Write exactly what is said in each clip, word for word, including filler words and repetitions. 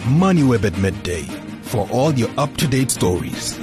MoneyWeb at midday for all your up-to-date stories.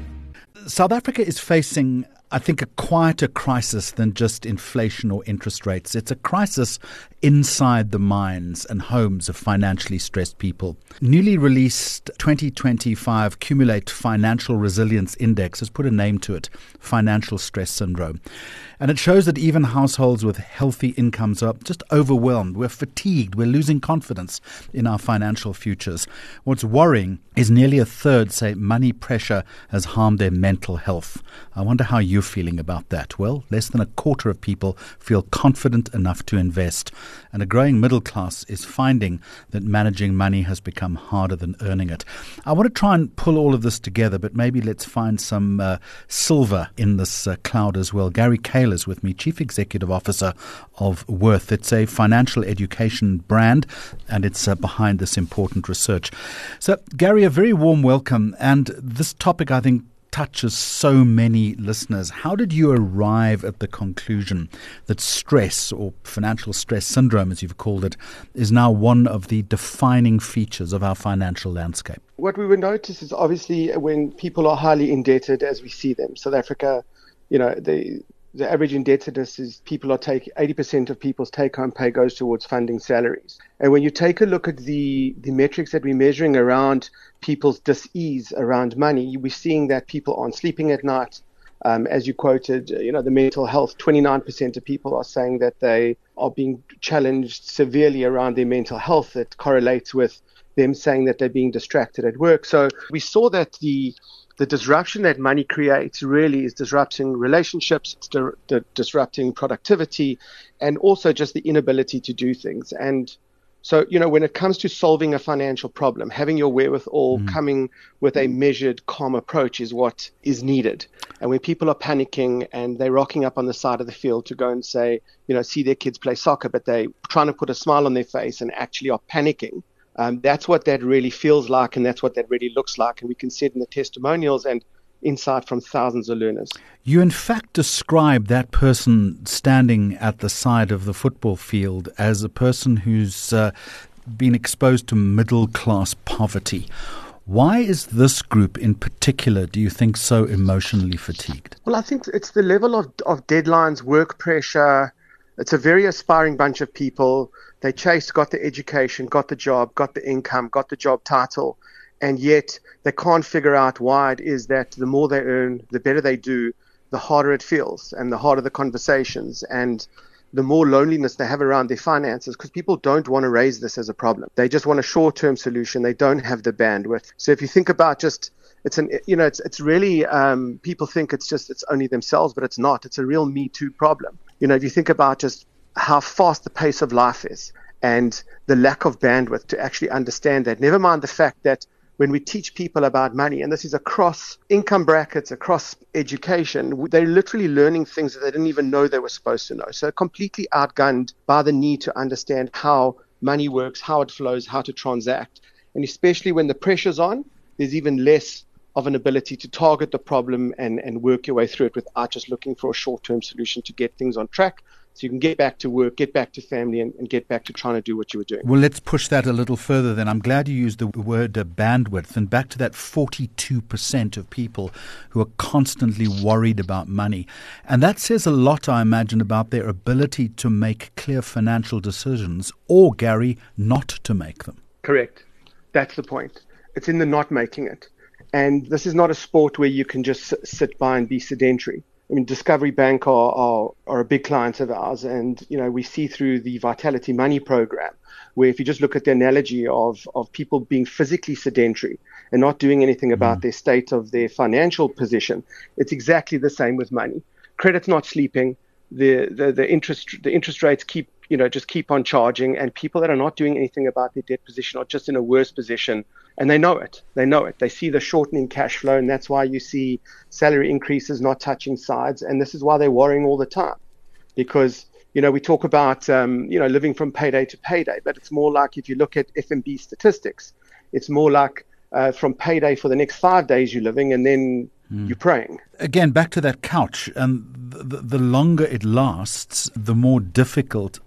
South Africa is facing, I think, a quieter crisis than just inflation or interest rates. It's a crisis inside the minds and homes of financially stressed people. Newly released twenty twenty-five Cumulate Financial Resilience Index has put a name to it, financial stress syndrome. And it shows that even households with healthy incomes are just overwhelmed. We're fatigued. We're losing confidence in our financial futures. What's worrying is nearly a third say money pressure has harmed their mental health. I wonder how you're feeling about that. Well, less than a quarter of people feel confident enough to invest. And a growing middle class is finding that managing money has become harder than earning it. I want to try and pull all of this together, but maybe let's find some uh, silver in this uh, cloud as well. Gary Cale is with me, Chief Executive Officer of Worth. It's a financial education brand, and it's uh, behind this important research. So, Gary, a very warm welcome. And this topic, I think, touches so many listeners. How did you arrive at the conclusion that stress, or financial stress syndrome, as you've called it, is now one of the defining features of our financial landscape? What we would notice is obviously when people are highly indebted, as we see them. South Africa, you know, the the average indebtedness is people are taking eighty percent of people's take-home pay goes towards funding salaries. And when you take a look at the, the metrics that we're measuring around people's dis-ease around money, we're seeing that people aren't sleeping at night. Um, as you quoted, you know, the mental health, twenty-nine percent of people are saying that they are being challenged severely around their mental health. That correlates with them saying that they're being distracted at work. So we saw that the The disruption that money creates really is disrupting relationships, it's di- di- disrupting productivity, and also just the inability to do things. And so, you know, when it comes to solving a financial problem, having your wherewithal, mm. coming with a measured, calm approach is what is needed. And when people are panicking and they're rocking up on the side of the field to go and say, you know, see their kids play soccer, but they're trying to put a smile on their face and actually are panicking, Um, that's what that really feels like, and that's what that really looks like. And we can see it in the testimonials and insight from thousands of learners. You, in fact, describe that person standing at the side of the football field as a person who's uh, been exposed to middle-class poverty. Why is this group in particular, do you think, so emotionally fatigued? Well, I think it's the level of, of deadlines, work pressure. It's a very aspiring bunch of people. They chased, got the education, got the job, got the income, got the job title, and yet they can't figure out why it is that the more they earn, the better they do, the harder it feels and the harder the conversations and the more loneliness they have around their finances, because people don't want to raise this as a problem. They just want a short-term solution. They don't have the bandwidth. So if you think about just, it's an, you know, it's it's really, um, people think it's just, it's only themselves, but it's not. It's a real Me Too problem. You know, if you think about just how fast the pace of life is and the lack of bandwidth to actually understand that, never mind the fact that when we teach people about money, and this is across income brackets, across education, they're literally learning things that they didn't even know they were supposed to know. So completely outgunned by the need to understand how money works, how it flows, how to transact. And especially when the pressure's on, there's even less of an ability to target the problem and, and work your way through it without just looking for a short-term solution to get things on track. So you can get back to work, get back to family, and, and get back to trying to do what you were doing. Well, let's push that a little further then. I'm glad you used the word uh, bandwidth, and back to that forty-two percent of people who are constantly worried about money. And that says a lot, I imagine, about their ability to make clear financial decisions, or, Gary, not to make them. Correct. That's the point. It's in the not making it. And this is not a sport where you can just sit by and be sedentary. I mean, Discovery Bank are, are, are a big client of ours, and, you know, we see through the Vitality Money program, where if you just look at the analogy of, of people being physically sedentary and not doing anything about mm. their state of their financial position, it's exactly the same with money. Credit's not sleeping, the, the, the interest the interest rates keep, you know, just keep on charging, and people that are not doing anything about their debt position are just in a worse position. And they know it. They know it. They see the shortening cash flow, and that's why you see salary increases not touching sides. And this is why they're worrying all the time, because, you know, we talk about, um, you know, living from payday to payday, but it's more like, if you look at F N B statistics, it's more like uh, from payday for the next five days you're living, and then mm. you're praying. Again, back to that couch, and the, the longer it lasts, the more difficult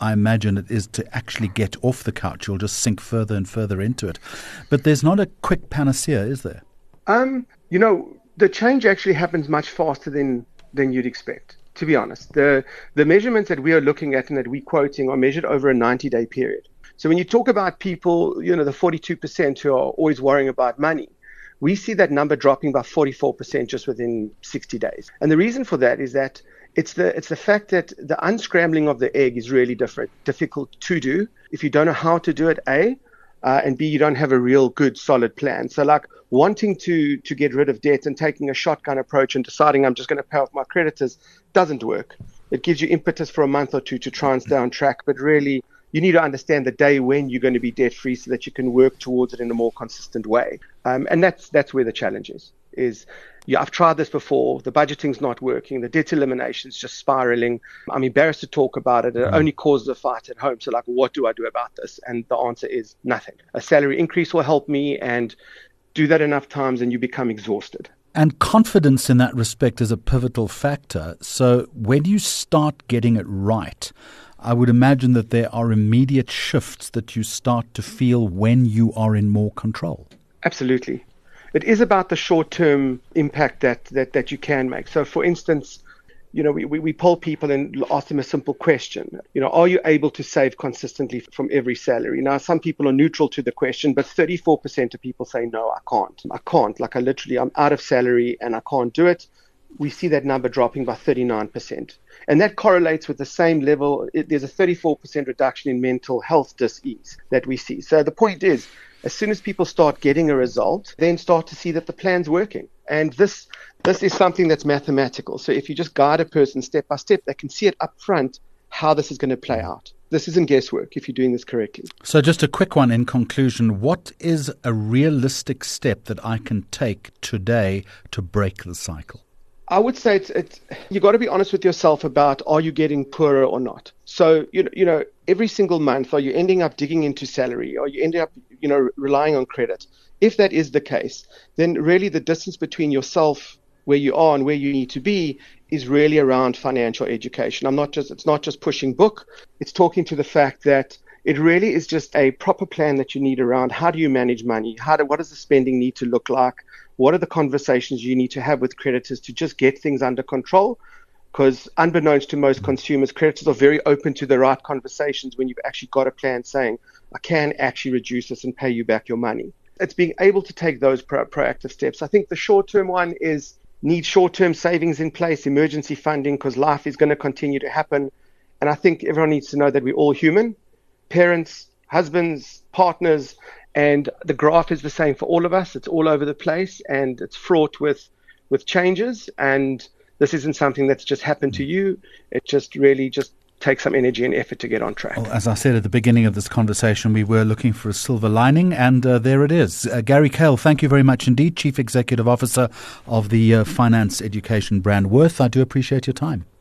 I imagine it is to actually get off the couch. You'll just sink further and further into it. But there's not a quick panacea, is there? Um, you know, the change actually happens much faster than, than you'd expect, to be honest. The the measurements that we are looking at and that we're quoting are measured over a ninety-day period. So when you talk about people, you know, the forty-two percent who are always worrying about money, we see that number dropping by forty-four percent just within sixty days. And the reason for that is that it's the it's the fact that the unscrambling of the egg is really different, difficult to do if you don't know how to do it, A, uh, and B, you don't have a real good solid plan. So like wanting to to get rid of debt and taking a shotgun approach and deciding I'm just going to pay off my creditors doesn't work. It gives you impetus for a month or two to try and stay on track, but really you need to understand the day when you're going to be debt free so that you can work towards it in a more consistent way. Um, and that's that's where the challenge is. Is yeah, I've tried this before. The budgeting's not working. The debt elimination's just spiraling. I'm embarrassed to talk about it. It only causes a fight at home. So like, what do I do about this? And the answer is nothing. A salary increase will help me, and do that enough times and you become exhausted. And confidence in that respect is a pivotal factor. So when you start getting it right, I would imagine that there are immediate shifts that you start to feel when you are in more control. Absolutely. It is about the short-term impact that, that, that you can make. So, for instance, you know, we, we, we poll people and ask them a simple question. You know, are you able to save consistently from every salary? Now, some people are neutral to the question, but thirty-four percent of people say, no, I can't. I can't. Like, I literally, I'm out of salary and I can't do it. We see that number dropping by thirty-nine percent. And that correlates with the same level. It, there's a thirty-four percent reduction in mental health dis-ease that we see. So the point is, as soon as people start getting a result, then start to see that the plan's working. And this this is something that's mathematical. So if you just guide a person step by step, they can see it up front how this is going to play out. This isn't guesswork if you're doing this correctly. So just a quick one in conclusion. What is a realistic step that I can take today to break the cycle? I would say it's, it's you got to be honest with yourself about, are you getting poorer or not? So, you know, you know, every single month, are you ending up digging into salary? Are you ending up, you know, relying on credit? If that is the case, then really the distance between yourself, where you are and where you need to be, is really around financial education. I'm not just, it's not just pushing book. It's talking to the fact that it really is just a proper plan that you need around how do you manage money? How do, what does the spending need to look like? What are the conversations you need to have with creditors to just get things under control? Because unbeknownst to most consumers, creditors are very open to the right conversations when you've actually got a plan saying, I can actually reduce this and pay you back your money. It's being able to take those pro- proactive steps. I think the short-term one is need short-term savings in place, emergency funding, because life is going to continue to happen. And I think everyone needs to know that we're all human, parents, husbands, partners, and the graph is the same for all of us. It's all over the place and it's fraught with, with changes. And this isn't something that's just happened to you. It just really just takes some energy and effort to get on track. Well, as I said at the beginning of this conversation, we were looking for a silver lining, and uh, there it is. Uh, Gary Kale, thank you very much indeed, Chief Executive Officer of the uh, finance education brand Worth. I do appreciate your time.